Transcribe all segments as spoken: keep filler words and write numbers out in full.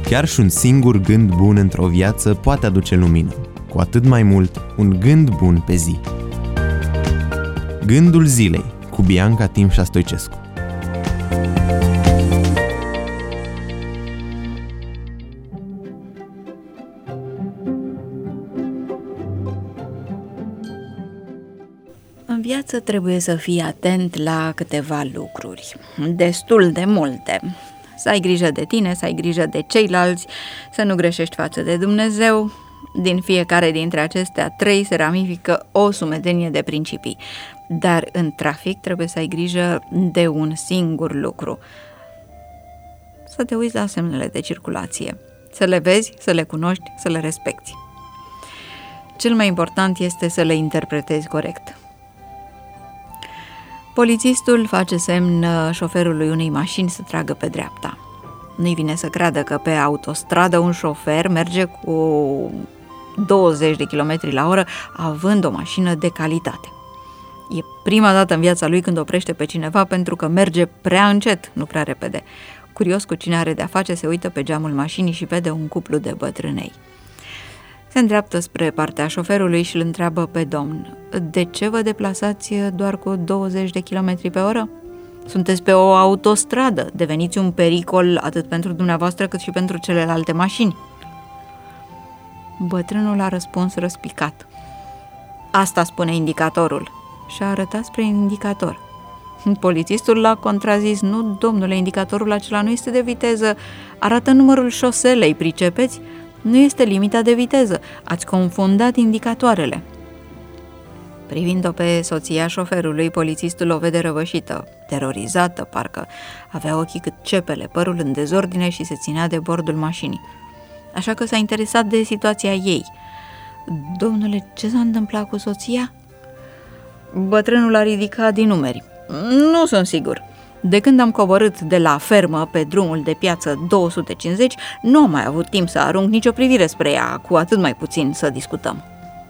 Chiar și un singur gând bun într-o viață poate aduce lumină, cu atât mai mult un gând bun pe zi. Gândul zilei cu Bianca Timșa Stoicescu. În viață trebuie să fii atent la câteva lucruri, destul de multe. Să ai grijă de tine, să ai grijă de ceilalți, să nu greșești față de Dumnezeu. Din fiecare dintre acestea trei se ramifică o sumedenie de principii. Dar în trafic trebuie să ai grijă de un singur lucru. Să te uiți la semnele de circulație, să le vezi, să le cunoști, să le respecti. Cel mai important este să le interpretezi corect. Polițistul face semn șoferului unei mașini să tragă pe dreapta. Nu-i vine să creadă că pe autostradă un șofer merge cu douăzeci de kilometri la oră având o mașină de calitate. E prima dată în viața lui când oprește pe cineva pentru că merge prea încet, nu prea repede. Curios cu cine are de-a face, se uită pe geamul mașinii și vede un cuplu de bătrânei. Se îndreaptă spre partea șoferului și îl întreabă pe domn: de ce vă deplasați doar cu douăzeci de kilometri pe oră? Sunteți pe o autostradă, deveniți un pericol atât pentru dumneavoastră cât și pentru celelalte mașini. Bătrânul a răspuns răspicat: asta spune indicatorul, și a arătat spre indicator. Polițistul l-a contrazis: nu, domnule, indicatorul acela nu este de viteză, arată numărul șoselei, pricepeți? Nu este limita de viteză, ați confundat indicatoarele. Privind-o pe soția șoferului, polițistul o vede răvășită, terorizată, parcă avea ochii cât cepele, părul în dezordine și se ținea de bordul mașinii. Așa că s-a interesat de situația ei. Domnule, ce s-a întâmplat cu soția? Bătrânul a ridicat din numeri. Nu sunt sigur. De când am coborât de la fermă pe drumul de piață două sute cincizeci, nu am mai avut timp să arunc nicio privire spre ea, cu atât mai puțin să discutăm.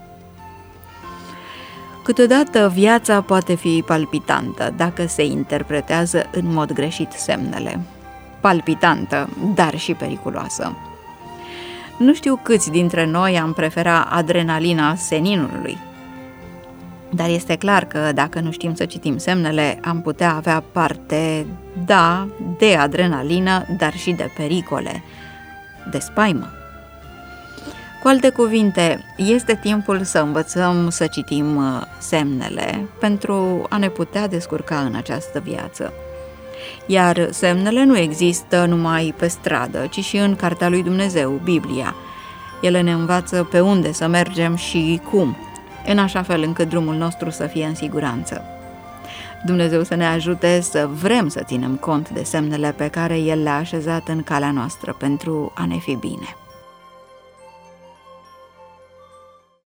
Câteodată viața poate fi palpitantă dacă se interpretează în mod greșit semnele. Palpitantă, dar și periculoasă. Nu știu câți dintre noi am prefera adrenalina seninului, dar este clar că dacă nu știm să citim semnele, am putea avea parte, da, de adrenalină, dar și de pericole, de spaimă. Cu alte cuvinte, este timpul să învățăm să citim semnele pentru a ne putea descurca în această viață. Iar semnele nu există numai pe stradă, ci și în Cartea lui Dumnezeu, Biblia. Ele ne învață pe unde să mergem și cum, în așa fel încât drumul nostru să fie în siguranță. Dumnezeu să ne ajute să vrem să ținem cont de semnele pe care El le-a așezat în calea noastră pentru a ne fi bine.